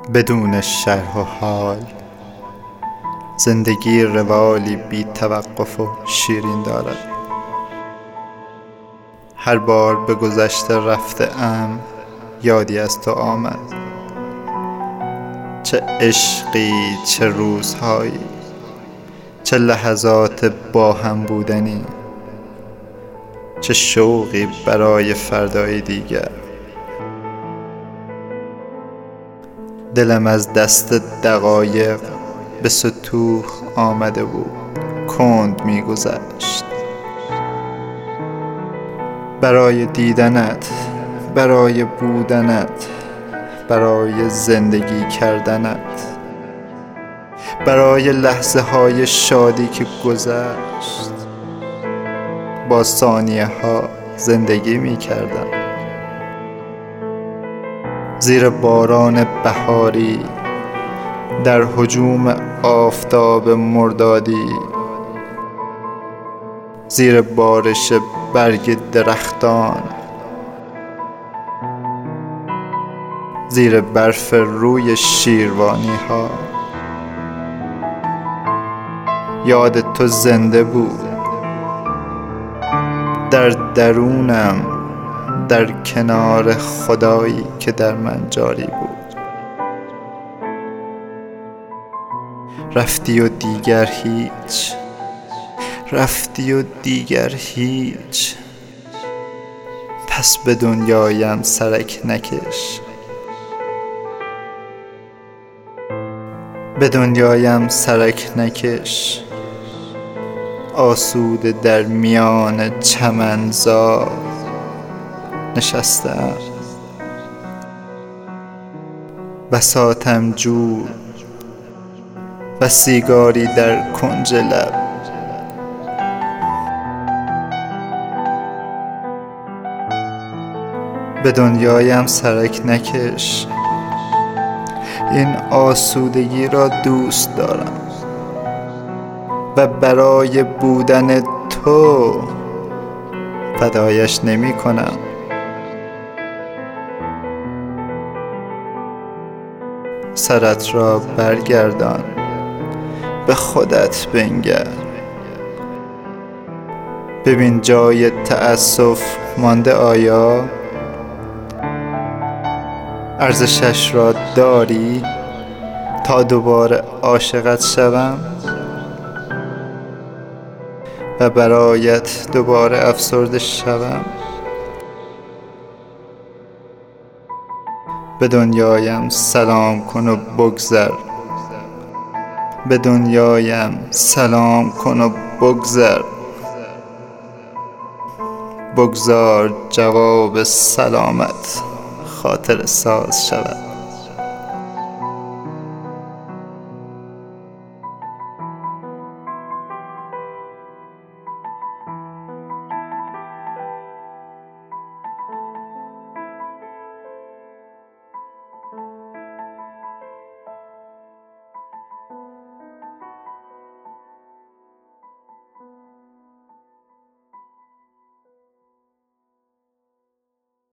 بدون شرح و حال زندگی روالی بی توقف و شیرین دارد. هر بار به گذشته رفته ام یادی از تو آمد، چه عشقی، چه روزهایی، چه لحظات با هم بودنی، چه شوقی برای فردای دیگر. دلم از دست دقایق به ستوه آمده بود، کند می‌گذشت. برای دیدنت، برای بودنت، برای زندگی کردنت، برای لحظه های شادی که گذشت، با ثانیه ها زندگی می کردم. زیر باران بهاری، در هجوم آفتاب مردادی، زیر بارش برگ درختان، زیر برف روی شیروانی ها، یاد تو زنده بود در درونم، در کنار خدایی که در من جاری بود. رفتی و دیگر هیچ، رفتی و دیگر هیچ، پس به دنیایم سرک نکش، به دنیایم سرک نکش. آسوده در میان چمنزار نشستم، بساطم جور و سیگاری در کنج لب. به دنیایم سرک نکش، این آسودگی را دوست دارم و برای بودن تو فدایش نمی کنم. سرت را برگردان، به خودت بنگر، ببین جای تأسف مانده آیا؟ ارزشش را داری تا دوباره عاشقت شوم و برایت دوباره افسرده شوم؟ به دنیایم سلام کن و بگذر، به دنیایم سلام کن و بگذر. بگذار جواب سلامت خاطر ساز شود.